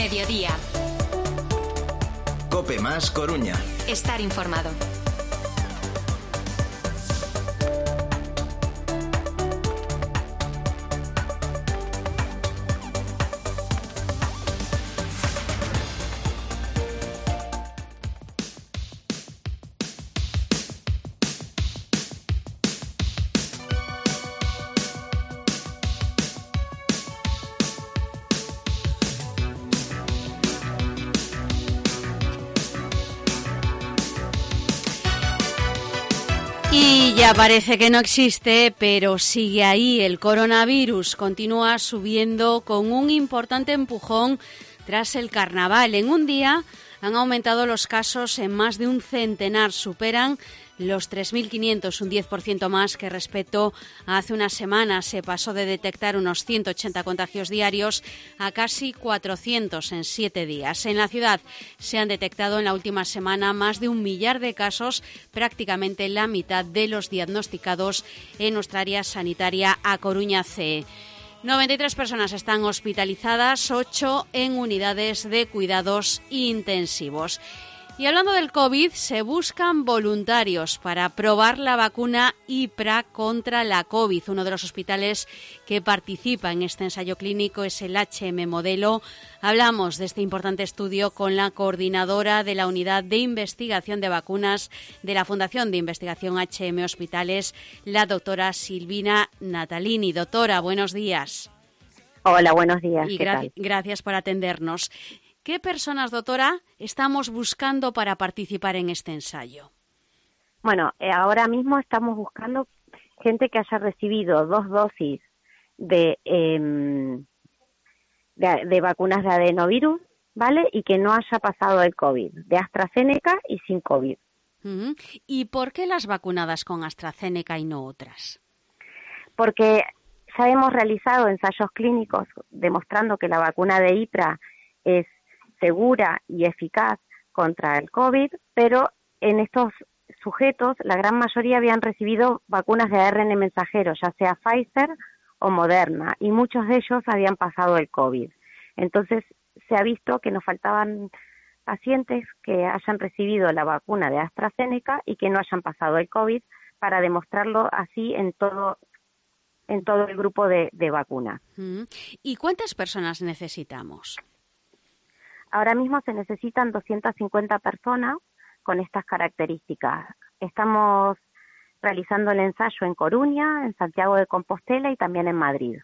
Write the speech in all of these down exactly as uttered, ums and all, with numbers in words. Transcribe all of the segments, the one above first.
mediodía. COPE más Coruña. Estar informado. Y ya parece que no existe, pero sigue ahí. El coronavirus continúa subiendo con un importante empujón tras el carnaval. En un día han aumentado los casos en más de un centenar, superan los tres mil quinientos, un diez por ciento más que respecto a hace unas semanas. Se pasó de detectar unos ciento ochenta contagios diarios a casi cuatrocientos en siete días. En la ciudad se han detectado en la última semana más de un millar de casos, prácticamente la mitad de los diagnosticados en nuestra área sanitaria A Coruña C. noventa y tres personas están hospitalizadas, ocho en unidades de cuidados intensivos. Y hablando del COVID, se buscan voluntarios para probar la vacuna IPRA contra la COVID. Uno de los hospitales que participa en este ensayo clínico es el H M Modelo. Hablamos de este importante estudio con la coordinadora de la Unidad de Investigación de Vacunas de la Fundación de Investigación H M Hospitales, la doctora Silvina Natalini. Doctora, buenos días. Hola, buenos días. Y ¿Qué gra- tal? gracias por atendernos. ¿Qué personas, doctora, estamos buscando para participar en este ensayo? Bueno, eh, ahora mismo estamos buscando gente que haya recibido dos dosis de, eh, de, de vacunas de adenovirus, ¿vale? Y que no haya pasado el COVID, de AstraZeneca y sin COVID. Uh-huh. ¿Y por qué las vacunadas con AstraZeneca y no otras? Porque ya hemos realizado ensayos clínicos demostrando que la vacuna de IPRA es segura y eficaz contra el COVID, pero en estos sujetos la gran mayoría habían recibido vacunas de A R N A mensajero, ya sea Pfizer o Moderna, y muchos de ellos habían pasado el COVID. Entonces se ha visto que nos faltaban pacientes que hayan recibido la vacuna de AstraZeneca y que no hayan pasado el COVID, para demostrarlo así en todo en todo el grupo de, de vacunas. ¿Y cuántas personas necesitamos? Ahora mismo se necesitan doscientas cincuenta personas con estas características. Estamos realizando el ensayo en Coruña, en Santiago de Compostela y también en Madrid.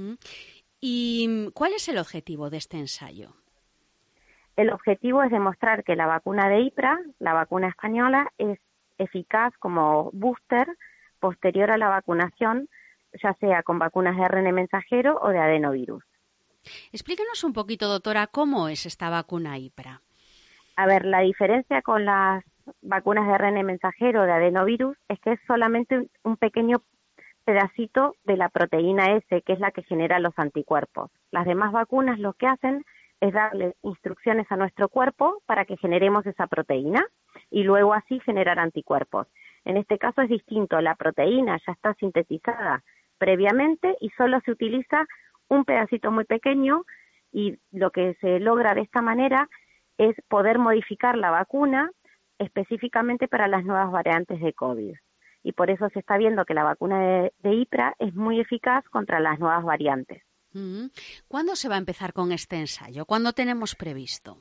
¿Y cuál es el objetivo de este ensayo? El objetivo es demostrar que la vacuna de IPRA, la vacuna española, es eficaz como booster posterior a la vacunación, ya sea con vacunas de A R N A mensajero o de adenovirus. Explíquenos un poquito, doctora, ¿cómo es esta vacuna IPRA? A ver, la diferencia con las vacunas de A R N A mensajero de adenovirus es que es solamente un pequeño pedacito de la proteína S, que es la que genera los anticuerpos. Las demás vacunas lo que hacen es darle instrucciones a nuestro cuerpo para que generemos esa proteína y luego así generar anticuerpos. En este caso es distinto, la proteína ya está sintetizada previamente y solo se utiliza un pedacito muy pequeño, y lo que se logra de esta manera es poder modificar la vacuna específicamente para las nuevas variantes de COVID. Y por eso se está viendo que la vacuna de, de IPRA es muy eficaz contra las nuevas variantes. ¿Cuándo se va a empezar con este ensayo? ¿Cuándo tenemos previsto?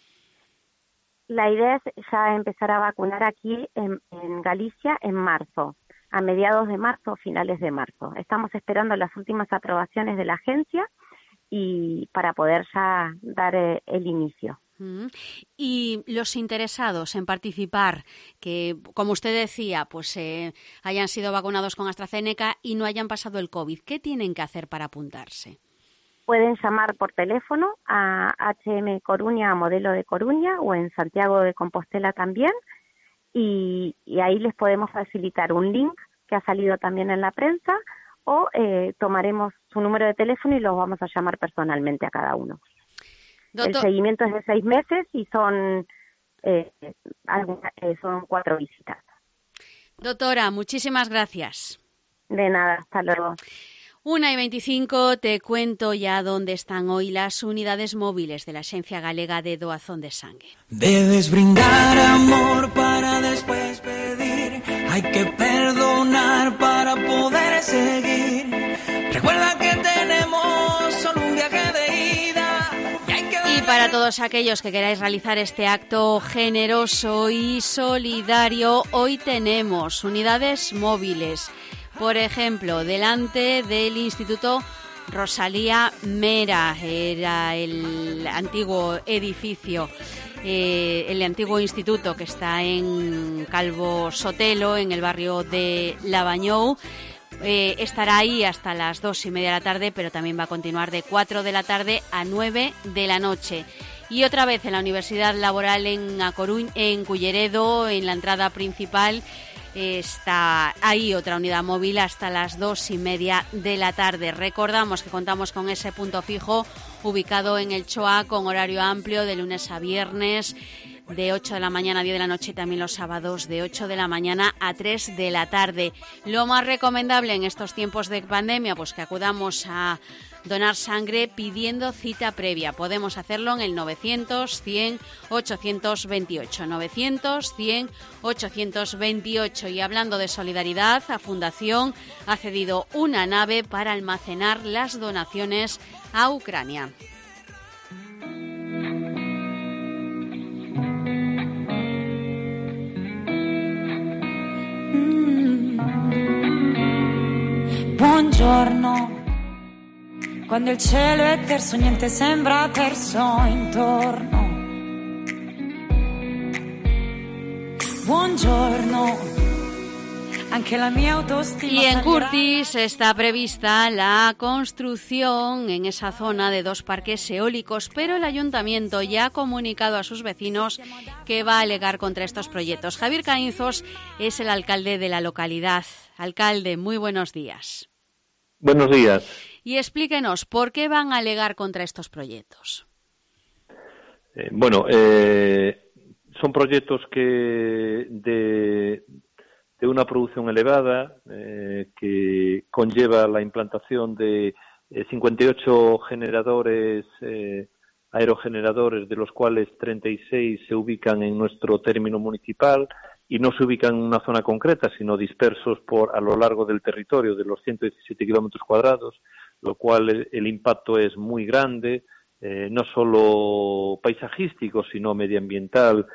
La idea es ya empezar a vacunar aquí en, en Galicia en marzo, a mediados de marzo o finales de marzo. Estamos esperando las últimas aprobaciones de la agencia y para poder ya dar eh, el inicio. Y los interesados en participar, que como usted decía, pues eh, hayan sido vacunados con AstraZeneca y no hayan pasado el COVID, ¿qué tienen que hacer para apuntarse? Pueden llamar por teléfono a H M Coruña, a Modelo de Coruña, o en Santiago de Compostela también, y, y ahí les podemos facilitar un link que ha salido también en la prensa, o eh, tomaremos su número de teléfono y los vamos a llamar personalmente a cada uno. Doctor... El seguimiento es de seis meses y son, eh, alguna, eh, son cuatro visitas. Doctora, muchísimas gracias. De nada, hasta luego. una y veinticinco, te cuento ya dónde están hoy las unidades móviles de la Axencia Galega de Doazón de Sangue. Debes brindar amor para después pedir. Hay que perdonar para poder seguir. Recuerda que tenemos solo un viaje de ida. Y, hay que y para todos aquellos que queráis realizar este acto generoso y solidario, hoy tenemos unidades móviles. Por ejemplo, delante del Instituto Rosalía Mera, era el antiguo edificio, eh, el antiguo instituto que está en Calvo Sotelo, en el barrio de Lavañou. Eh, estará ahí hasta las dos y media de la tarde, pero también va a continuar de cuatro de la tarde a nueve de la noche. Y otra vez en la Universidad Laboral en A Coruña, en Culleredo, en la entrada principal, está ahí otra unidad móvil hasta las dos y media de la tarde. Recordamos que contamos con ese punto fijo ubicado en el Choa, con horario amplio de lunes a viernes, de ocho de la mañana a diez de la noche, y también los sábados de ocho de la mañana a tres de la tarde. Lo más recomendable en estos tiempos de pandemia, pues que acudamos a donar sangre pidiendo cita previa. Podemos hacerlo en el novecientos, cien, ochocientos veintiocho. novecientos, cien, ochocientos veintiocho. Y hablando de solidaridad, la Fundación ha cedido una nave para almacenar las donaciones a Ucrania. Buongiorno, quando il cielo è terso niente sembra perso intorno. Buongiorno, anche la mia autoestima. Y en Curtis está prevista la construcción en esa zona de dos parques eólicos, pero el ayuntamiento ya ha comunicado a sus vecinos que va a alegar contra estos proyectos. Javier Caínzos es el alcalde de la localidad. Alcalde, muy buenos días. Buenos días. Y explíquenos, ¿por qué van a alegar contra estos proyectos? Eh, bueno, eh, son proyectos que de, de una producción elevada, eh, que conlleva la implantación de eh, cincuenta y ocho generadores, eh, aerogeneradores, de los cuales treinta y seis se ubican en nuestro término municipal, y no se ubican en una zona concreta, sino dispersos por a lo largo del territorio de los ciento diecisiete kilómetros cuadrados, lo cual el, el impacto es muy grande, eh, no solo paisajístico, sino medioambiental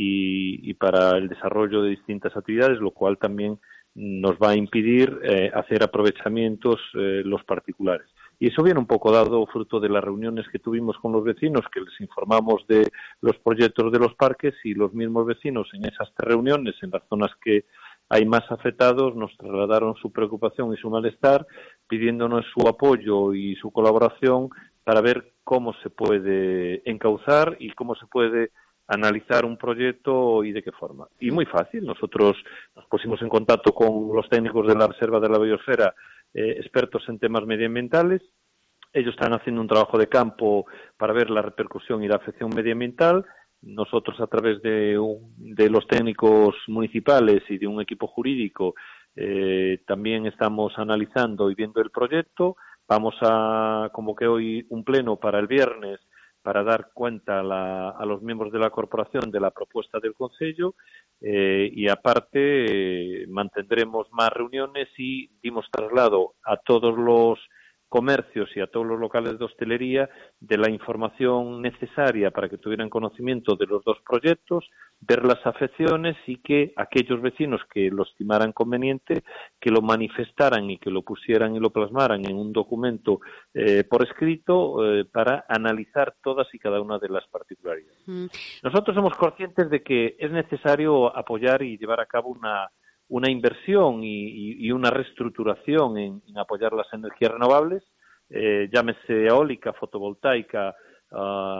y, y para el desarrollo de distintas actividades, lo cual también nos va a impedir eh, hacer aprovechamientos eh, los particulares. Y eso viene un poco dado fruto de las reuniones que tuvimos con los vecinos, que les informamos de los proyectos de los parques, y los mismos vecinos en esas reuniones, en las zonas que hay más afectados, nos trasladaron su preocupación y su malestar, pidiéndonos su apoyo y su colaboración para ver cómo se puede encauzar y cómo se puede analizar un proyecto y de qué forma. Y muy fácil, nosotros nos pusimos en contacto con los técnicos de la Reserva de la Biosfera, eh, expertos en temas medioambientales. Ellos están haciendo un trabajo de campo para ver la repercusión y la afección medioambiental. Nosotros, a través de, un, de los técnicos municipales y de un equipo jurídico, eh, también estamos analizando y viendo el proyecto. Vamos a convocar hoy un pleno para el viernes para dar cuenta a, la, a los miembros de la corporación de la propuesta del Concello, eh, y aparte eh, mantendremos más reuniones y dimos traslado a todos los comercios y a todos los locales de hostelería de la información necesaria para que tuvieran conocimiento de los dos proyectos, ver las afecciones, y que aquellos vecinos que lo estimaran conveniente, que lo manifestaran y que lo pusieran y lo plasmaran en un documento eh, por escrito eh, para analizar todas y cada una de las particularidades. Mm. Nosotros somos conscientes de que es necesario apoyar y llevar a cabo una una inversión y, y, y una reestructuración en, en apoyar las energías renovables, eh, llámese eólica, fotovoltaica uh,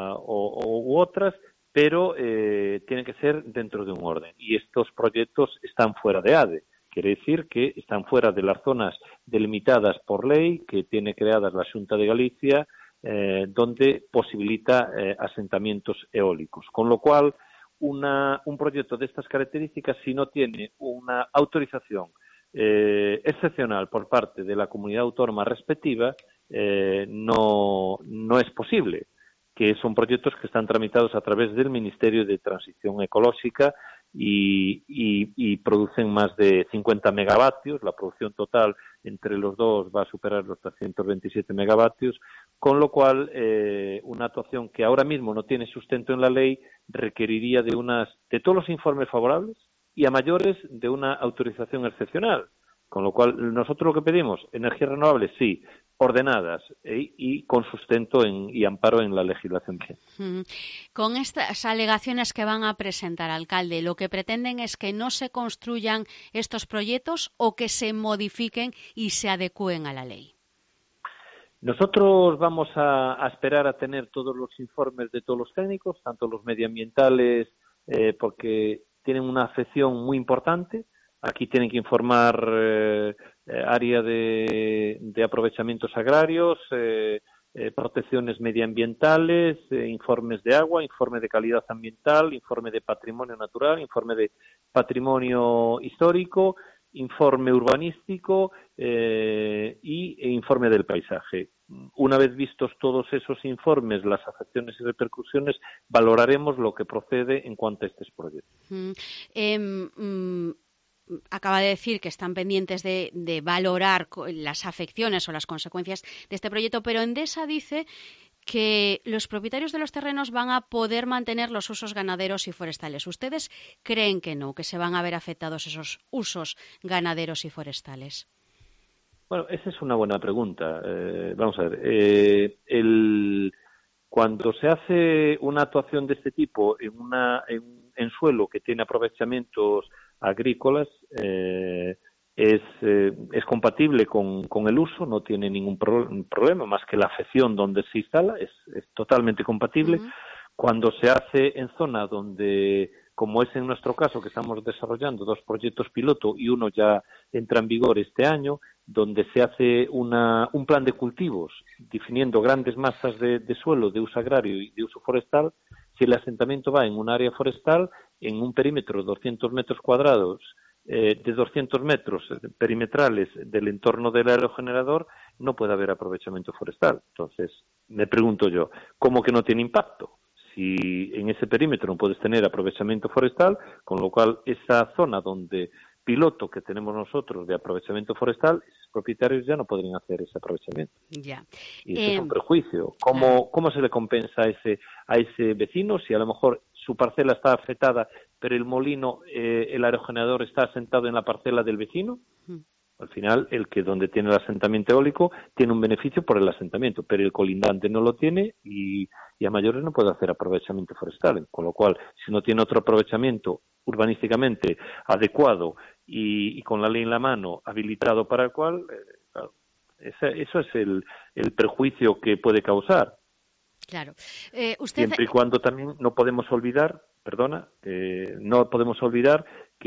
o, o, u otras, pero eh, tiene que ser dentro de un orden. Y estos proyectos están fuera de A D E. Quiere decir que están fuera de las zonas delimitadas por ley que tiene creadas la Xunta de Galicia, eh, donde posibilita eh, asentamientos eólicos. Con lo cual, Una, un proyecto de estas características, si no tiene una autorización eh, excepcional por parte de la comunidad autónoma respectiva eh, no, no es posible, que son proyectos que están tramitados a través del Ministerio de Transición Ecológica y, y, y producen más de cincuenta megavatios. La producción total entre los dos va a superar los trescientos veintisiete megavatios, con lo cual eh, una actuación que ahora mismo no tiene sustento en la ley requeriría de unas de todos los informes favorables y a mayores de una autorización excepcional. Con lo cual, nosotros lo que pedimos, energías renovables, sí, ordenadas y, y con sustento en, y amparo en la legislación vigente. Mm. Con estas alegaciones que van a presentar, alcalde, ¿lo que pretenden es que no se construyan estos proyectos o que se modifiquen y se adecúen a la ley? Nosotros vamos a, a esperar a tener todos los informes de todos los técnicos, tanto los medioambientales, eh, porque tienen una afección muy importante. Aquí tienen que informar eh, área de, de aprovechamientos agrarios, eh, eh, protecciones medioambientales, eh, informes de agua, informe de calidad ambiental, informe de patrimonio natural, informe de patrimonio histórico, informe urbanístico eh, y e informe del paisaje. Una vez vistos todos esos informes, las afecciones y repercusiones, valoraremos lo que procede en cuanto a estos proyectos. Mm, eh, mm... Acaba de decir que están pendientes de, de valorar las afecciones o las consecuencias de este proyecto, pero Endesa dice que los propietarios de los terrenos van a poder mantener los usos ganaderos y forestales. ¿Ustedes creen que no, que se van a ver afectados esos usos ganaderos y forestales? Bueno, esa es una buena pregunta. Eh, vamos a ver. Eh, el, cuando se hace una actuación de este tipo en, una, en, en suelo que tiene aprovechamientos agrícolas, eh, es, eh, es compatible con, con el uso, no tiene ningún pro, problema, más que la afección donde se instala, es, es totalmente compatible. Uh-huh. Cuando se hace en zona donde, como es en nuestro caso, que estamos desarrollando dos proyectos piloto y uno ya entra en vigor este año, donde se hace una, un plan de cultivos definiendo grandes masas de, de suelo de uso agrario y de uso forestal, si el asentamiento va en un área forestal, en un perímetro de doscientos metros cuadrados, eh, de doscientos metros perimetrales del entorno del aerogenerador, no puede haber aprovechamiento forestal. Entonces, me pregunto yo, ¿cómo que no tiene impacto? Si en ese perímetro no puedes tener aprovechamiento forestal, con lo cual esa zona donde piloto que tenemos nosotros de aprovechamiento forestal, esos propietarios ya no podrían hacer ese aprovechamiento. Ya. Y eso eh, es un perjuicio. ¿Cómo, claro. ¿Cómo se le compensa a ese, a ese vecino si a lo mejor su parcela está afectada, pero el molino, eh, el aerogenerador está asentado en la parcela del vecino? Mm. Al final, el que donde tiene el asentamiento eólico tiene un beneficio por el asentamiento, pero el colindante no lo tiene y, y a mayores no puede hacer aprovechamiento forestal. Con lo cual, si no tiene otro aprovechamiento urbanísticamente adecuado y, y con la ley en la mano habilitado para el cual, eh, claro, ese, eso es el, el perjuicio que puede causar. Claro. Eh, usted... Siempre y cuando también no podemos olvidar, perdona, eh, no podemos olvidar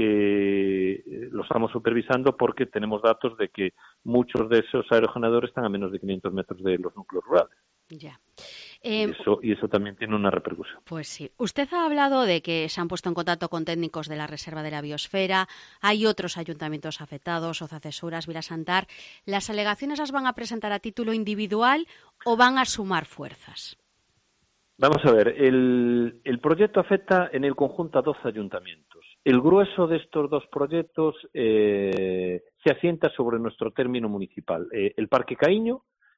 que lo estamos supervisando porque tenemos datos de que muchos de esos aerogeneradores están a menos de quinientos metros de los núcleos rurales. Ya. Eh, y, eso, y eso también tiene una repercusión. Pues sí. Usted ha hablado de que se han puesto en contacto con técnicos de la Reserva de la Biosfera, hay otros ayuntamientos afectados, Ozacesuras, Vilasantar. ¿Las alegaciones las van a presentar a título individual o van a sumar fuerzas? Vamos a ver, el, el proyecto afecta en el conjunto a doce ayuntamientos. El grueso de estos dos proyectos eh, se asienta sobre nuestro término municipal. Eh, el Parque Caíño,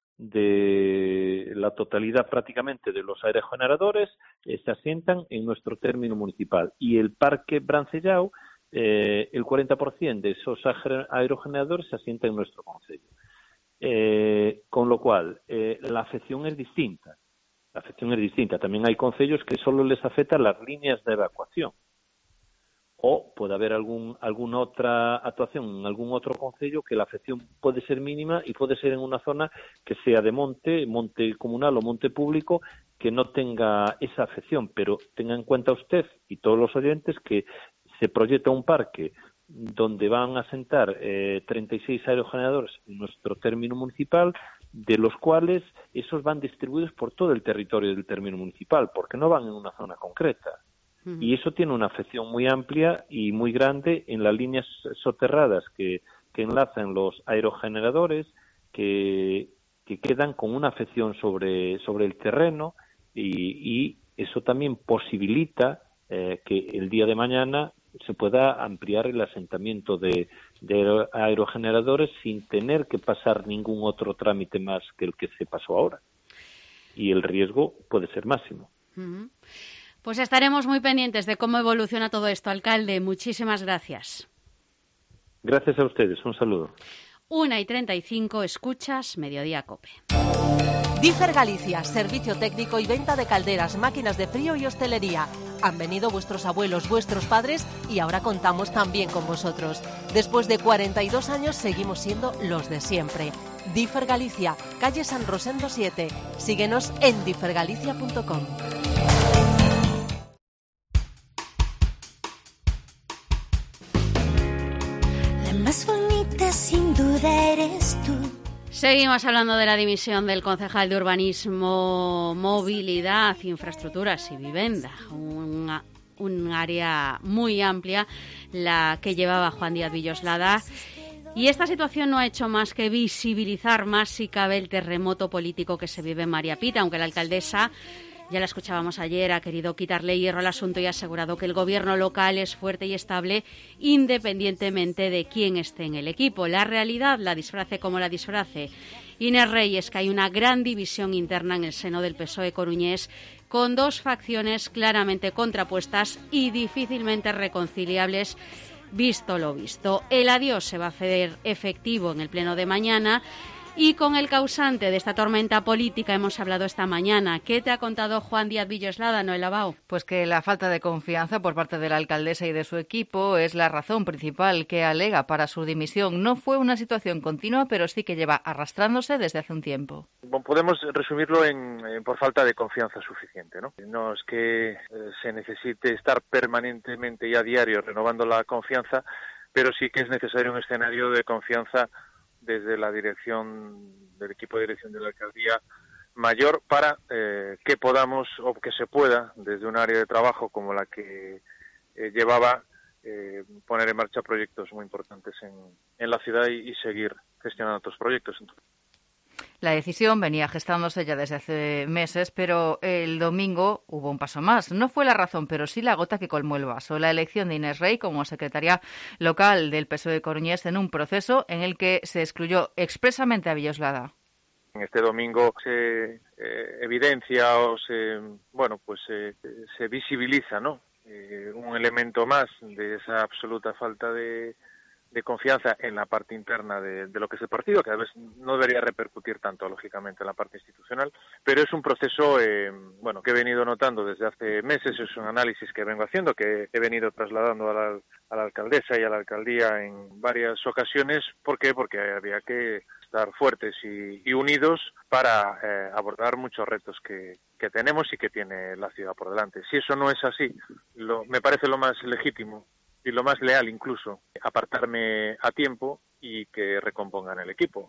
de la totalidad prácticamente de los aerogeneradores, eh, se asientan en nuestro término municipal. Y el Parque Brancellao, eh, el cuarenta por ciento de esos aerogeneradores se asientan en nuestro concello. Eh, con lo cual, eh, la afección es distinta. La afección es distinta. También hay concellos que solo les afectan las líneas de evacuación. O puede haber algún, alguna otra actuación en algún otro concello que la afección puede ser mínima y puede ser en una zona que sea de monte, monte comunal o monte público, que no tenga esa afección. Pero tenga en cuenta usted y todos los oyentes que se proyecta un parque donde van a sentar eh, treinta y seis aerogeneradores en nuestro término municipal, de los cuales esos van distribuidos por todo el territorio del término municipal, porque no van en una zona concreta. Uh-huh. Y eso tiene una afección muy amplia y muy grande en las líneas soterradas que que enlazan los aerogeneradores, que, que quedan con una afección sobre, sobre el terreno y, y eso también posibilita eh, que el día de mañana se pueda ampliar el asentamiento de, de aerogeneradores sin tener que pasar ningún otro trámite más que el que se pasó ahora. Y el riesgo puede ser máximo. Uh-huh. Pues estaremos muy pendientes de cómo evoluciona todo esto, alcalde. Muchísimas gracias. Gracias a ustedes. Un saludo. Una y treinta y cinco, escuchas Mediodía Cope. Differ Galicia, servicio técnico y venta de calderas, máquinas de frío y hostelería. Han venido vuestros abuelos, vuestros padres y ahora contamos también con vosotros. Después de cuarenta y dos años seguimos siendo los de siempre. Differ Galicia, calle San Rosendo siete. Síguenos en differ galicia punto com. La más bonita sin duda eres tú. Seguimos hablando de la dimisión del concejal de Urbanismo, Movilidad, Infraestructuras y Vivienda, una, un área muy amplia la que llevaba Juan Díaz Villoslada. Y esta situación no ha hecho más que visibilizar más si cabe el terremoto político que se vive en María Pita, aunque la alcaldesa, ya la escuchábamos ayer, ha querido quitarle hierro al asunto y ha asegurado que el gobierno local es fuerte y estable independientemente de quién esté en el equipo. La realidad, la disfrace como la disfrace Inés Rey, es que hay una gran división interna en el seno del P S O E coruñés, con dos facciones claramente contrapuestas y difícilmente reconciliables. Visto lo visto, el adiós se va a hacer efectivo en el pleno de mañana y con el causante de esta tormenta política hemos hablado esta mañana. ¿Qué te ha contado Juan Díaz Villoslada, Noel Abao? Pues que la falta de confianza por parte de la alcaldesa y de su equipo es la razón principal que alega para su dimisión. No fue una situación continua, pero sí que lleva arrastrándose desde hace un tiempo. Bueno, podemos resumirlo en, en por falta de confianza suficiente, ¿no? No es que eh, se necesite estar permanentemente y a diario renovando la confianza, pero sí que es necesario un escenario de confianza desde la dirección del equipo de dirección de la alcaldía mayor para eh, que podamos o que se pueda desde un área de trabajo como la que eh, llevaba eh, poner en marcha proyectos muy importantes en, en la ciudad y, y seguir gestionando otros proyectos. La decisión venía gestándose ya desde hace meses, pero el domingo hubo un paso más. No fue la razón, pero sí la gota que colmó el vaso. La elección de Inés Rey como secretaria local del P S O E coruñés en un proceso en el que se excluyó expresamente a Villoslada. Este domingo se eh, evidencia o se, bueno, pues eh, se visibiliza, ¿no? Eh, un elemento más de esa absoluta falta de de confianza en la parte interna de, de lo que es el partido, que a veces no debería repercutir tanto, lógicamente, en la parte institucional, pero es un proceso, eh, bueno, que he venido notando desde hace meses, es un análisis que vengo haciendo, que he venido trasladando a la, a la alcaldesa y a la alcaldía en varias ocasiones. ¿Por qué? Porque había que estar fuertes y, y unidos para eh, abordar muchos retos que, que tenemos y que tiene la ciudad por delante. Si eso no es así, lo, me parece lo más legítimo y lo más leal incluso, apartarme a tiempo y que recompongan el equipo.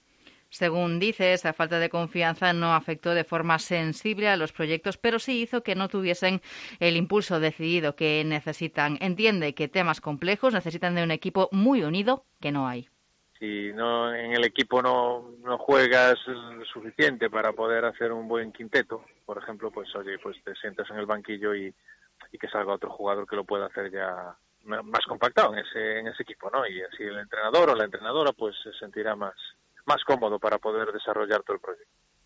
Según dice, esa falta de confianza no afectó de forma sensible a los proyectos, pero sí hizo que no tuviesen el impulso decidido que necesitan. Entiende que temas complejos necesitan de un equipo muy unido que no hay. Si no en el equipo no, no juegas lo suficiente para poder hacer un buen quinteto, por ejemplo, pues oye, pues te sientas en el banquillo y, y que salga otro jugador que lo pueda hacer ya más compactado en ese en ese equipo, ¿no? Y así el entrenador o la entrenadora pues se sentirá más más cómodo para poder desarrollar todo el proyecto.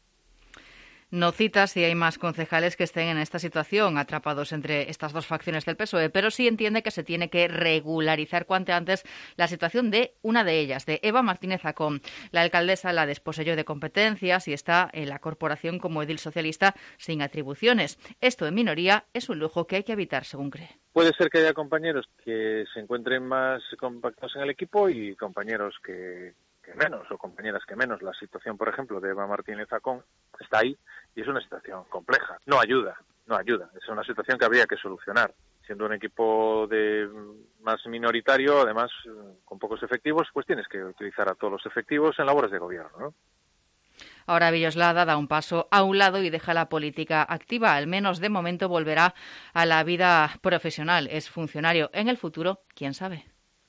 No cita si hay más concejales que estén en esta situación, atrapados entre estas dos facciones del P S O E, pero sí entiende que se tiene que regularizar cuanto antes la situación de una de ellas, de Eva Martínez Acón. La alcaldesa la desposeyó de competencias y está en la corporación como edil socialista sin atribuciones. Esto en minoría es un lujo que hay que evitar, según cree. Puede ser que haya compañeros que se encuentren más compactados en el equipo y compañeros que... que menos, o compañeras que menos. La situación, por ejemplo, de Eva Martínez Acón está ahí y es una situación compleja. No ayuda, no ayuda. Es una situación que habría que solucionar. Siendo un equipo de más minoritario, además, con pocos efectivos, pues tienes que utilizar a todos los efectivos en labores de gobierno, ¿no? Ahora Villoslada da un paso a un lado y deja la política activa. Al menos de momento volverá a la vida profesional. Es funcionario. En el futuro, ¿quién sabe?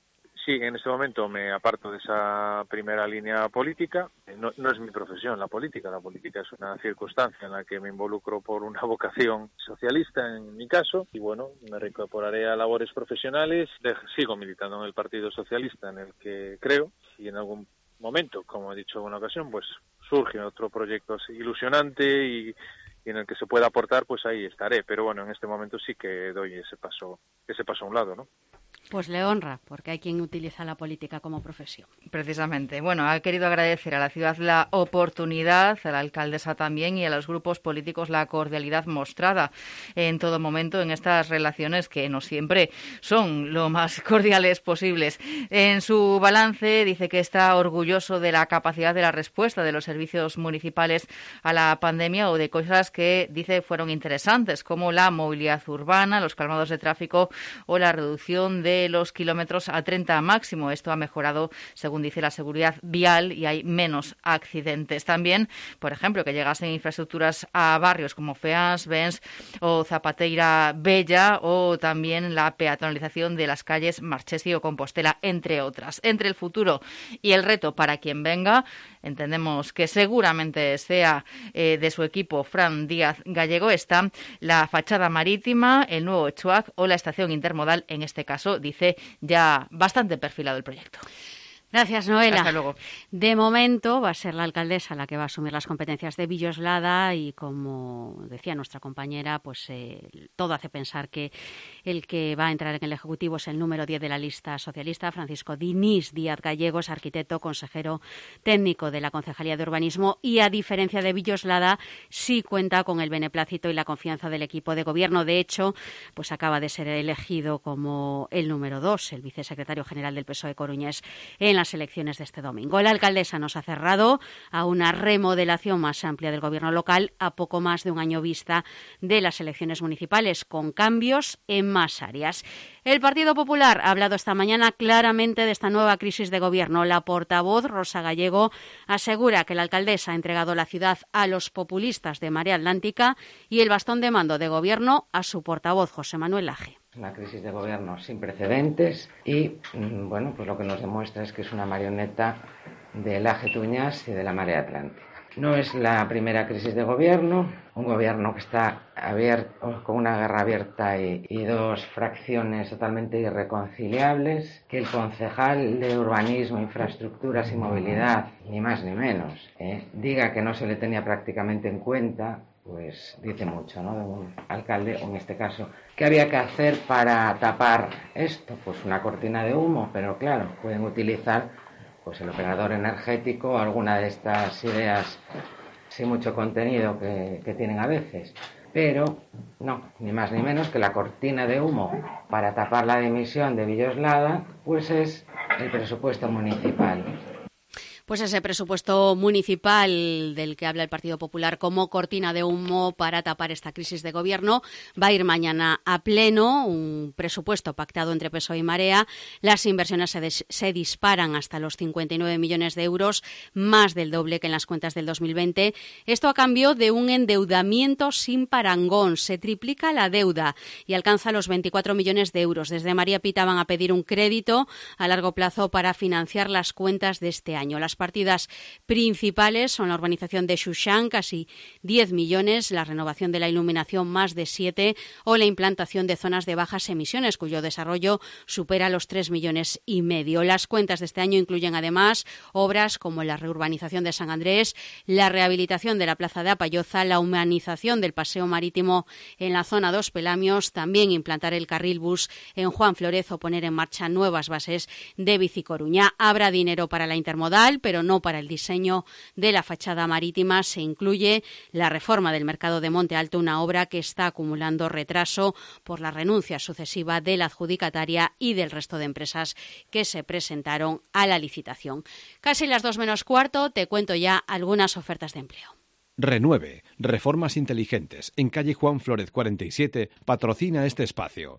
sí, en este momento me aparto de esa primera línea política. No, no es mi profesión la política, la política es una circunstancia en la que me involucro por una vocación socialista, en mi caso, y bueno, me reincorporaré a labores profesionales. Sigo militando en el Partido Socialista, en el que creo, y en algún momento, como he dicho en una ocasión, pues surge otro proyecto ilusionante y, y en el que se pueda aportar, pues ahí estaré. Pero bueno, en este momento sí que doy ese paso, ese paso a un lado, ¿no? Pues le honra, porque hay quien utiliza la política como profesión. Precisamente. Bueno, ha querido agradecer a la ciudad la oportunidad, a la alcaldesa también y a los grupos políticos la cordialidad mostrada en todo momento en estas relaciones que no siempre son lo más cordiales posibles. En su balance dice que está orgulloso de la capacidad de la respuesta de los servicios municipales a la pandemia o de cosas que dice fueron interesantes, como la movilidad urbana, los calmados de tráfico o la reducción de los kilómetros a treinta máximo. Esto ha mejorado, según dice, la seguridad vial y hay menos accidentes. También, por ejemplo, que llegasen infraestructuras a barrios como Feas, Bens o Zapateira Bella, o también la peatonalización de las calles Marchesi o Compostela, entre otras. Entre el futuro y el reto para quien venga, entendemos que seguramente sea eh, de su equipo Fran Díaz Gallego, está la fachada marítima, el nuevo Chuac o la estación intermodal, en este caso, dice, ya bastante perfilado el proyecto. Gracias, Noela. Hasta luego. De momento va a ser la alcaldesa la que va a asumir las competencias de Villoslada y, como decía nuestra compañera, pues eh, todo hace pensar que el que va a entrar en el Ejecutivo es el número diez de la lista socialista, Francisco Dinís Díaz Gallego, es arquitecto, consejero técnico de la Concejalía de Urbanismo y, a diferencia de Villoslada, sí cuenta con el beneplácito y la confianza del equipo de gobierno. De hecho, pues acaba de ser elegido como el número dos, el vicesecretario general del P S O E coruñés, en las elecciones de este domingo. La alcaldesa nos ha cerrado a una remodelación más amplia del gobierno local a poco más de un año vista de las elecciones municipales, con cambios en más áreas. El Partido Popular ha hablado esta mañana claramente de esta nueva crisis de gobierno. La portavoz, Rosa Gallego, asegura que la alcaldesa ha entregado la ciudad a los populistas de Marea Atlántica y el bastón de mando de gobierno a su portavoz, José Manuel Laje. Una crisis de gobierno sin precedentes y, bueno, pues lo que nos demuestra es que es una marioneta de Laje Tuñás y de la Marea Atlántica. No es la primera crisis de gobierno, un gobierno que está abierto, con una guerra abierta y, y dos fracciones totalmente irreconciliables, que el concejal de Urbanismo, Infraestructuras y Movilidad, ni más ni menos, ¿eh? diga que no se le tenía prácticamente en cuenta, pues dice mucho, ¿no?, de un alcalde, o en este caso, ¿qué había que hacer para tapar esto? Pues una cortina de humo, pero claro, pueden utilizar pues el operador energético o alguna de estas ideas sin mucho contenido que, que tienen a veces. Pero no, ni más ni menos que la cortina de humo para tapar la dimisión de Villoslada, pues es el presupuesto municipal. Pues ese presupuesto municipal del que habla el Partido Popular como cortina de humo para tapar esta crisis de gobierno va a ir mañana a pleno, un presupuesto pactado entre P S O E y Marea. Las inversiones se, des- se disparan hasta los cincuenta y nueve millones de euros, más del doble que en las cuentas del dos mil veinte. Esto a cambio de un endeudamiento sin parangón. Se triplica la deuda y alcanza los veinticuatro millones de euros. Desde María Pita van a pedir un crédito a largo plazo para financiar las cuentas de este año. Las partidas principales son la urbanización de Xuxán, casi diez millones, la renovación de la iluminación, más de siete, o la implantación de zonas de bajas emisiones, cuyo desarrollo supera los tres millones y medio. Las cuentas de este año incluyen además obras como la reurbanización de San Andrés, la rehabilitación de la Plaza de Apayoza, la humanización del paseo marítimo en la zona dos Pelamios, también implantar el carril bus en Juan Flórez o poner en marcha nuevas bases de Bicicoruña. Habrá dinero para la intermodal, pero no para el diseño de la fachada marítima. Se incluye la reforma del mercado de Monte Alto, una obra que está acumulando retraso por la renuncia sucesiva de la adjudicataria y del resto de empresas que se presentaron a la licitación. Casi las dos menos cuarto, te cuento ya algunas ofertas de empleo. Renueve, reformas inteligentes, en calle Juan Flórez cuarenta y siete, patrocina este espacio.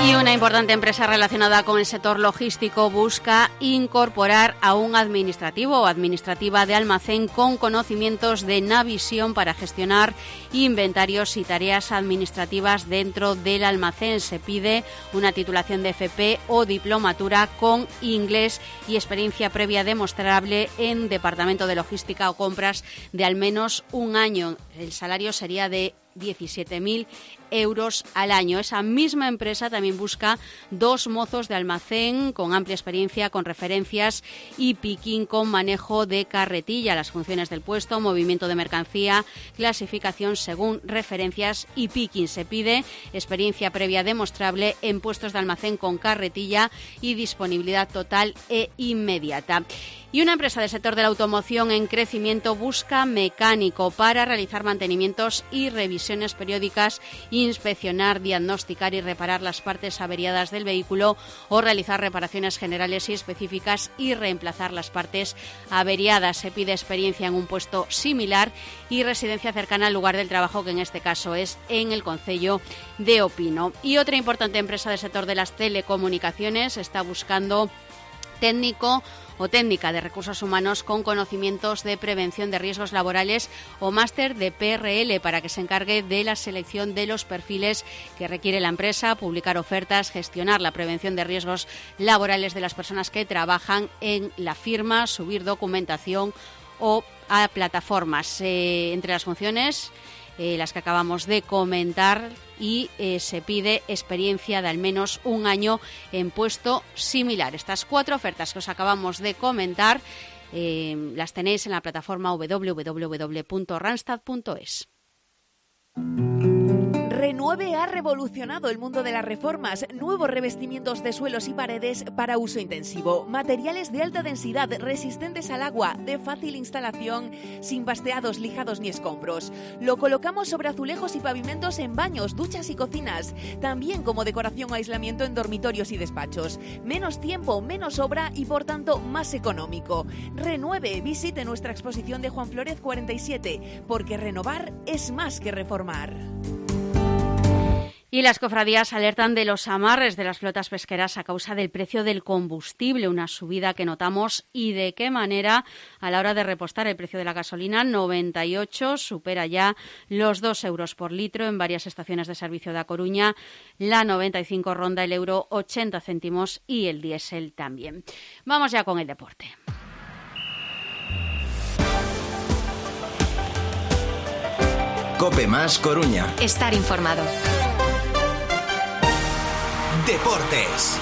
Y una importante empresa relacionada con el sector logístico busca incorporar a un administrativo o administrativa de almacén con conocimientos de Navisión para gestionar inventarios y tareas administrativas dentro del almacén. Se pide una titulación de F P o diplomatura con inglés y experiencia previa demostrable en departamento de logística o compras de al menos un año. El salario sería de diecisiete mil euros al año. Esa misma empresa también busca dos mozos de almacén con amplia experiencia, con referencias y picking con manejo de carretilla. Las funciones del puesto: movimiento de mercancía, clasificación según referencias y picking. Se pide experiencia previa demostrable en puestos de almacén con carretilla y disponibilidad total e inmediata. Y una empresa del sector de la automoción en crecimiento busca mecánico para realizar mantenimientos y revisiones periódicas, inspeccionar, diagnosticar y reparar las partes averiadas del vehículo o realizar reparaciones generales y específicas y reemplazar las partes averiadas. Se pide experiencia en un puesto similar y residencia cercana al lugar del trabajo, que en este caso es en el concello de Opino. Y otra importante empresa del sector de las telecomunicaciones está buscando técnico o técnica de recursos humanos con conocimientos de prevención de riesgos laborales o máster de P R L para que se encargue de la selección de los perfiles que requiere la empresa, publicar ofertas, gestionar la prevención de riesgos laborales de las personas que trabajan en la firma, subir documentación o a plataformas. Eh, entre las funciones, Eh, las que acabamos de comentar, y eh, se pide experiencia de al menos un año en puesto similar. Estas cuatro ofertas que os acabamos de comentar eh, las tenéis en la plataforma doble u doble u doble u punto randstad punto es. Renueve ha revolucionado el mundo de las reformas. Nuevos revestimientos de suelos y paredes para uso intensivo. Materiales de alta densidad, resistentes al agua, de fácil instalación, sin basteados, lijados ni escombros. Lo colocamos sobre azulejos y pavimentos en baños, duchas y cocinas. También como decoración o aislamiento en dormitorios y despachos. Menos tiempo, menos obra y por tanto más económico. Renueve, visite nuestra exposición de Juan Flórez cuarenta y siete, porque renovar es más que reformar. Y las cofradías alertan de los amarres de las flotas pesqueras a causa del precio del combustible, una subida que notamos y de qué manera a la hora de repostar. El precio de la gasolina noventa y ocho supera ya los dos euros por litro en varias estaciones de servicio de A Coruña. La noventa y cinco ronda el euro ochenta céntimos y el diésel también. Vamos ya con el deporte. COPE más Coruña. Estar informado. Deportes.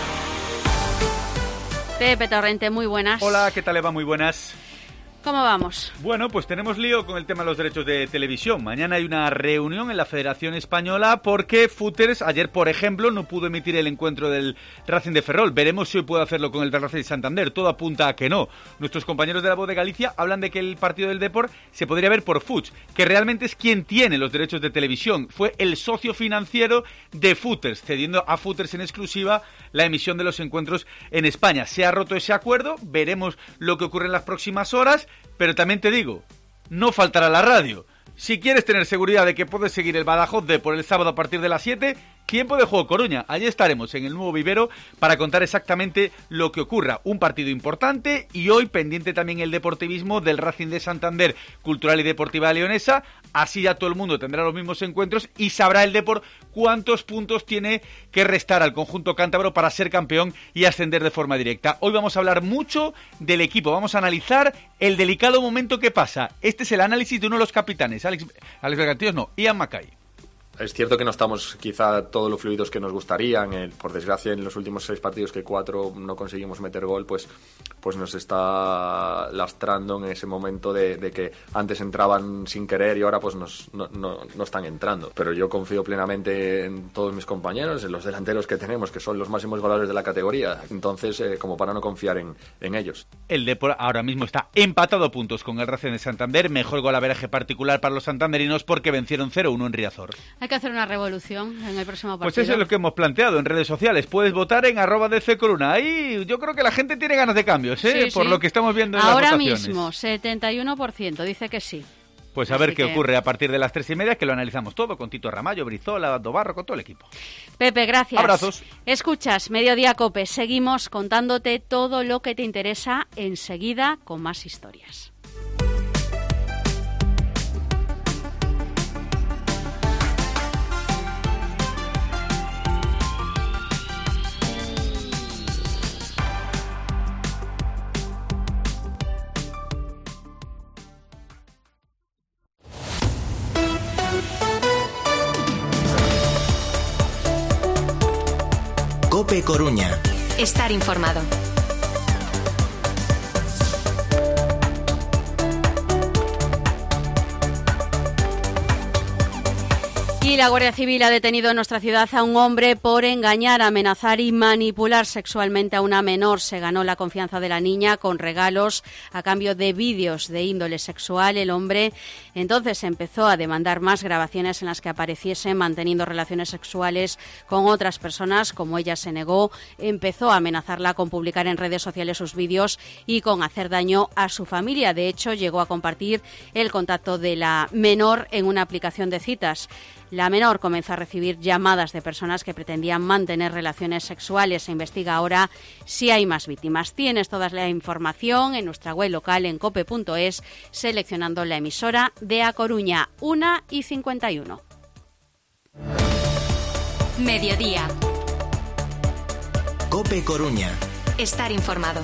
Pepe Torrente, muy buenas. Hola, ¿qué tal, Eva? Muy buenas. ¿Cómo vamos? Bueno, pues tenemos lío con el tema de los derechos de televisión. Mañana hay una reunión en la Federación Española porque Footers ayer, por ejemplo, no pudo emitir el encuentro del Racing de Ferrol. Veremos si hoy puede hacerlo con el del Racing de Santander. Todo apunta a que no. Nuestros compañeros de La Voz de Galicia hablan de que el partido del Depor se podría ver por Futs, que realmente es quien tiene los derechos de televisión. Fue el socio financiero de Footers, cediendo a Footers en exclusiva la emisión de los encuentros en España. Se ha roto ese acuerdo, veremos lo que ocurre en las próximas horas. Pero también te digo, no faltará la radio. Si quieres tener seguridad de que puedes seguir el Badajoz de por el sábado a partir de las siete, tiempo de juego Coruña. Allí estaremos en el nuevo vivero para contar exactamente lo que ocurra. Un partido importante y hoy pendiente también el deportivismo del Racing de Santander, Cultural y Deportiva Leonesa. Así ya todo el mundo tendrá los mismos encuentros y sabrá el Depor cuántos puntos tiene que restar al conjunto cántabro para ser campeón y ascender de forma directa. Hoy vamos a hablar mucho del equipo. Vamos a analizar el delicado momento que pasa. Este es el análisis de uno de los capitanes. Alex, Alex Bergantios no, Ian Mackay. Es cierto que no estamos quizá todos los fluidos que nos gustarían. Eh, por desgracia, en los últimos seis partidos que cuatro no conseguimos meter gol, pues, pues nos está lastrando en ese momento de, de que antes entraban sin querer y ahora pues nos, no, no, no están entrando. Pero yo confío plenamente en todos mis compañeros, en los delanteros que tenemos, que son los máximos goleadores de la categoría. Entonces, eh, como para no confiar en, en ellos. El Depor ahora mismo está empatado a puntos con el Racing de Santander. Mejor golaveraje particular para los santanderinos porque vencieron cero uno en Riazor. Hay que hacer una revolución en el próximo partido. Pues eso es lo que hemos planteado en redes sociales. Puedes votar en arroba D C Coruna. Ahí yo creo que la gente tiene ganas de cambios, ¿eh? Sí, por sí. lo que estamos viendo en ahora las votaciones. Ahora mismo, setenta y uno por ciento dice que sí. Pues a ver Así qué que... ocurre a partir de las tres y media, que lo analizamos todo con Tito Ramallo, Brizola, Dobarro, con todo el equipo. Pepe, gracias. Abrazos. Escuchas Mediodía Cope. Seguimos contándote todo lo que te interesa enseguida con más historias. COPE Coruña. Estar informado. Y la Guardia Civil ha detenido en nuestra ciudad a un hombre por engañar, amenazar y manipular sexualmente a una menor. Se ganó la confianza de la niña con regalos a cambio de vídeos de índole sexual. El hombre entonces empezó a demandar más grabaciones en las que apareciese manteniendo relaciones sexuales con otras personas. Como ella se negó, empezó a amenazarla con publicar en redes sociales sus vídeos y con hacer daño a su familia. De hecho, llegó a compartir el contacto de la menor en una aplicación de citas. La menor comenzó a recibir llamadas de personas que pretendían mantener relaciones sexuales. Se investiga ahora si hay más víctimas. Tienes toda la información en nuestra web local en cope punto es, seleccionando la emisora de A Coruña, una y cincuenta y uno. Mediodía. COPE Coruña. Estar informado.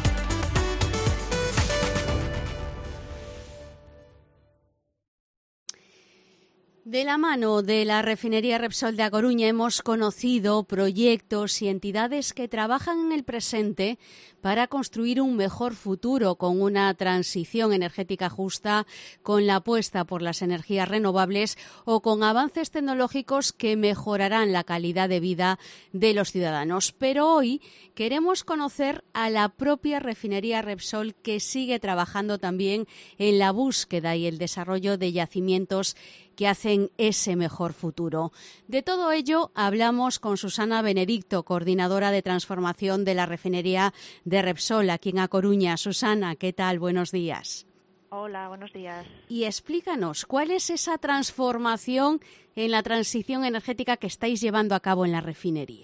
De la mano de la refinería Repsol de A Coruña hemos conocido proyectos y entidades que trabajan en el presente para construir un mejor futuro con una transición energética justa, con la apuesta por las energías renovables o con avances tecnológicos que mejorarán la calidad de vida de los ciudadanos. Pero hoy queremos conocer a la propia refinería Repsol, que sigue trabajando también en la búsqueda y el desarrollo de yacimientos que hacen ese mejor futuro. De todo ello hablamos con Susana Benedicto, coordinadora de transformación de la refinería de Repsol aquí en A Coruña. Susana, ¿qué tal? Buenos días. Hola, buenos días. Y explícanos, ¿cuál es esa transformación en la transición energética que estáis llevando a cabo en la refinería?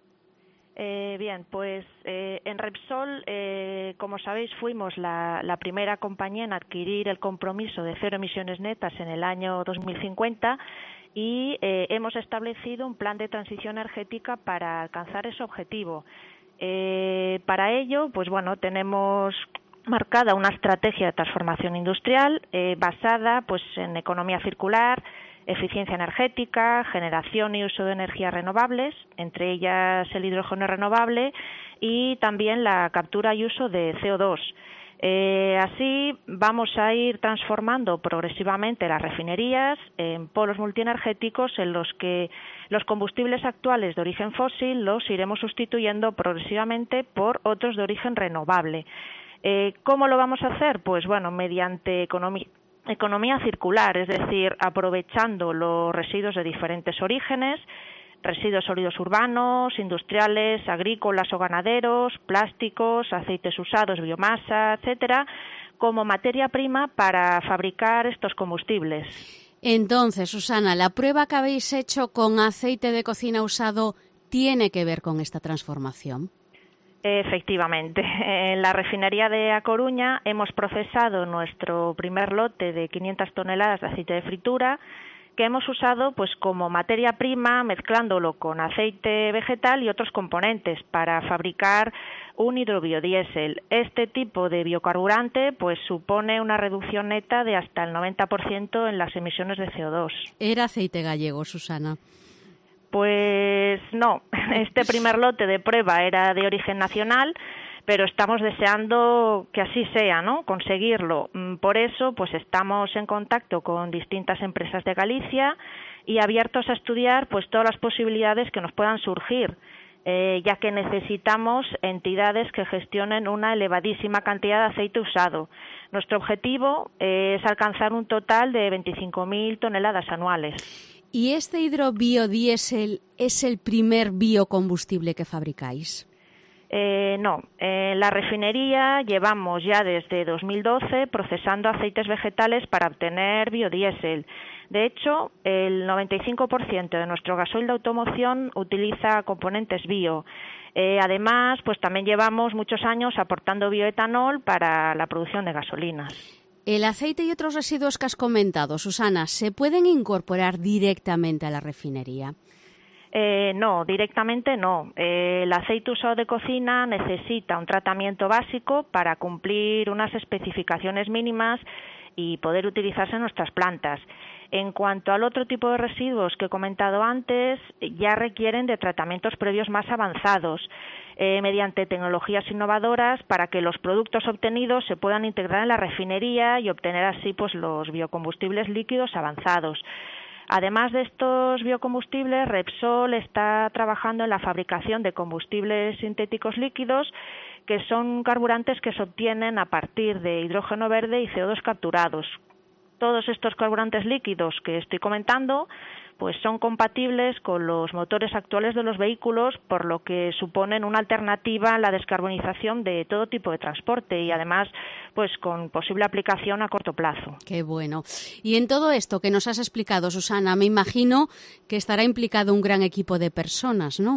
Eh, bien, pues eh, en Repsol, eh, como sabéis, fuimos la, la primera compañía en adquirir el compromiso de cero emisiones netas en el año dos mil cincuenta y eh, hemos establecido un plan de transición energética para alcanzar ese objetivo. Eh, para ello, pues bueno, tenemos marcada una estrategia de transformación industrial eh, basada pues en economía circular, eficiencia energética, generación y uso de energías renovables, entre ellas el hidrógeno renovable y también la captura y uso de C O dos. Eh, así vamos a ir transformando progresivamente las refinerías en polos multienergéticos en los que los combustibles actuales de origen fósil los iremos sustituyendo progresivamente por otros de origen renovable. Eh, ¿Cómo lo vamos a hacer? Pues bueno, mediante economía Economía circular, es decir, aprovechando los residuos de diferentes orígenes, residuos sólidos urbanos, industriales, agrícolas o ganaderos, plásticos, aceites usados, biomasa, etcétera, como materia prima para fabricar estos combustibles. Entonces, Susana, ¿la prueba que habéis hecho con aceite de cocina usado tiene que ver con esta transformación? Efectivamente. En la refinería de A Coruña hemos procesado nuestro primer lote de quinientas toneladas de aceite de fritura que hemos usado pues como materia prima, mezclándolo con aceite vegetal y otros componentes para fabricar un hidrobiodiesel. Este tipo de biocarburante pues supone una reducción neta de hasta el noventa por ciento en las emisiones de C O dos. ¿Era aceite gallego, Susana? Pues no, este primer lote de prueba era de origen nacional, pero estamos deseando que así sea, ¿no? Conseguirlo. Por eso, pues estamos en contacto con distintas empresas de Galicia y abiertos a estudiar pues todas las posibilidades que nos puedan surgir, eh, ya que necesitamos entidades que gestionen una elevadísima cantidad de aceite usado. Nuestro objetivo eh, es alcanzar un total de veinticinco mil toneladas anuales. ¿Y este hidrobiodiesel es el primer biocombustible que fabricáis? Eh, no, en la refinería llevamos ya desde dos mil doce procesando aceites vegetales para obtener biodiesel. De hecho, el noventa y cinco por ciento de nuestro gasoil de automoción utiliza componentes bio. Eh, además, pues también llevamos muchos años aportando bioetanol para la producción de gasolinas. ¿El aceite y otros residuos que has comentado, Susana, se pueden incorporar directamente a la refinería? Eh, no, directamente no. Eh, el aceite usado de cocina necesita un tratamiento básico para cumplir unas especificaciones mínimas y poder utilizarse en nuestras plantas. En cuanto al otro tipo de residuos que he comentado antes, ya requieren de tratamientos previos más avanzados, eh, mediante tecnologías innovadoras para que los productos obtenidos se puedan integrar en la refinería y obtener así pues los biocombustibles líquidos avanzados. Además de estos biocombustibles, Repsol está trabajando en la fabricación de combustibles sintéticos líquidos, que son carburantes que se obtienen a partir de hidrógeno verde y C O dos capturados. Todos estos carburantes líquidos que estoy comentando pues son compatibles con los motores actuales de los vehículos, por lo que suponen una alternativa a la descarbonización de todo tipo de transporte y además pues con posible aplicación a corto plazo. Qué bueno. Y en todo esto que nos has explicado, Susana, me imagino que estará implicado un gran equipo de personas, ¿no?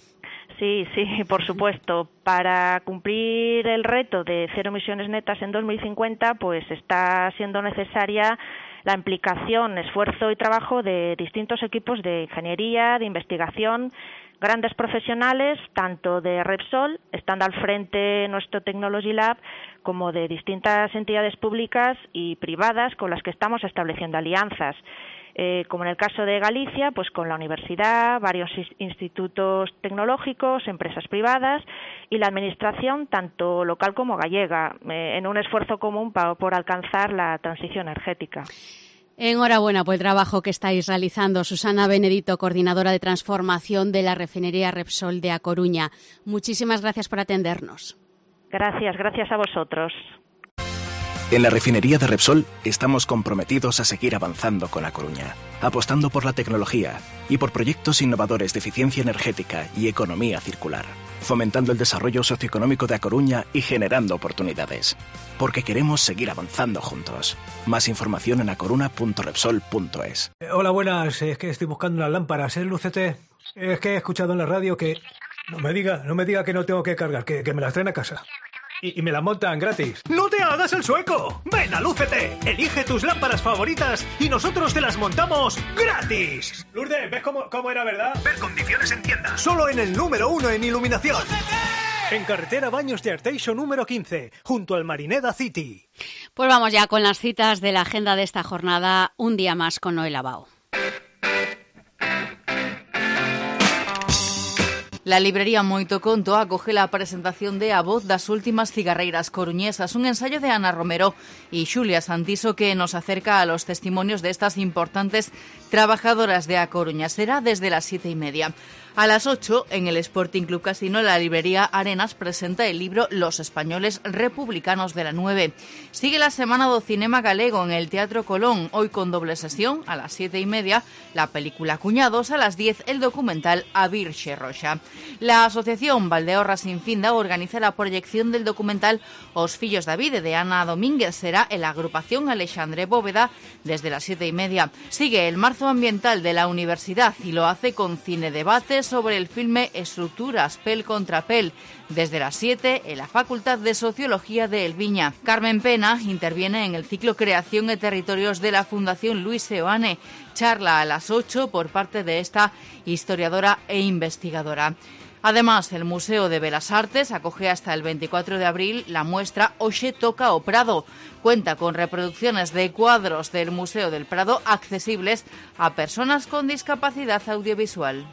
Sí, sí, por supuesto. Para cumplir el reto de cero emisiones netas en dos mil cincuenta, pues está siendo necesaria la implicación, esfuerzo y trabajo de distintos equipos de ingeniería, de investigación, grandes profesionales, tanto de Repsol, estando al frente nuestro Technology Lab, como de distintas entidades públicas y privadas con las que estamos estableciendo alianzas. Eh, como en el caso de Galicia, pues con la universidad, varios institutos tecnológicos, empresas privadas y la administración, tanto local como gallega, eh, en un esfuerzo común pa, por alcanzar la transición energética. Enhorabuena por el trabajo que estáis realizando. Susana Benedito, coordinadora de transformación de la refinería Repsol de A Coruña. Muchísimas gracias por atendernos. Gracias, gracias a vosotros. En la refinería de Repsol estamos comprometidos a seguir avanzando con A Coruña, apostando por la tecnología y por proyectos innovadores de eficiencia energética y economía circular, fomentando el desarrollo socioeconómico de A Coruña y generando oportunidades. Porque queremos seguir avanzando juntos. Más información en acoruna punto repsol punto es. Eh, hola, buenas. Es que estoy buscando unas lámparas, ¿eh, Lucete? Es que he escuchado en la radio que... No me diga, no me diga que no tengo que cargar, que, que me las traen a casa. Y, y me la montan gratis. ¡No te hagas el sueco! ¡Ven a Lúcete! Elige tus lámparas favoritas y nosotros te las montamos gratis. Lourdes, ¿ves cómo, cómo era, verdad? Ver condiciones en tienda. Solo en el número uno en iluminación. ¡Lúcete! En carretera Baños de Arteixo número quince, junto al Marineda City. Pues vamos ya con las citas de la agenda de esta jornada, un día más con Noel Abao. La librería Moito Conto acoge la presentación de A Voz das últimas cigarreiras coruñesas, un ensayo de Ana Romero y Xulia Santiso que nos acerca a los testimonios de estas importantes trabajadoras de A Coruña. Será desde las siete y media. A las ocho, en el Sporting Club Casino, la librería Arenas presenta el libro Los españoles republicanos de la nueve. Sigue la Semana do Cinema Galego en el Teatro Colón, hoy con doble sesión, a las siete y media, la película Cuñados, a las diez, el documental A Virxe Roxa. La Asociación Valdeorras Sin Finda organiza la proyección del documental Os Fillos da Vide, de Ana Domínguez. Será en la agrupación Alexandre Bóveda desde las siete y media. Sigue el Marzo Ambiental de la Universidad y lo hace con cine debate sobre el filme Estructuras, Pel contra Pel, desde las siete en la Facultad de Sociología de Elviña. Carmen Pena interviene en el ciclo Creación e Territorios de la Fundación Luis Seoane. Charla a las ocho por parte de esta historiadora e investigadora. Además, el Museo de Belas Artes acoge hasta el veinticuatro de abril la muestra Oxe Toca o Prado. Cuenta con reproducciones de cuadros del Museo del Prado accesibles a personas con discapacidad audiovisual.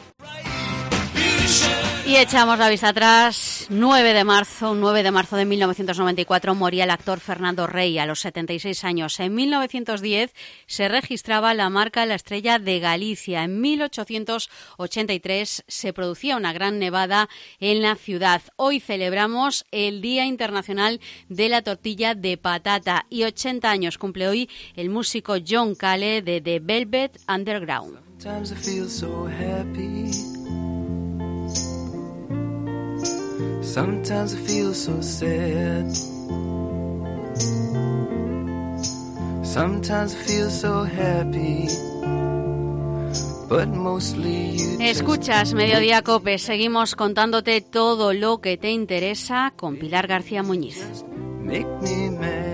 Y echamos la vista atrás. nueve de marzo, nueve de marzo de mil novecientos noventa y cuatro moría el actor Fernando Rey a los setenta y seis años. En mil novecientos diez se registraba la marca La Estrella de Galicia. En mil ochocientos ochenta y tres se producía una gran nevada en la ciudad. Hoy celebramos el Día Internacional de la Tortilla de Patata y ochenta años cumple hoy el músico John Cale de The Velvet Underground. Sometimes I feel so sad. Sometimes I feel so happy. But mostly you Escuchas Mediodía Cope, seguimos contándote todo lo que te interesa con Pilar García Muñiz. make me mad.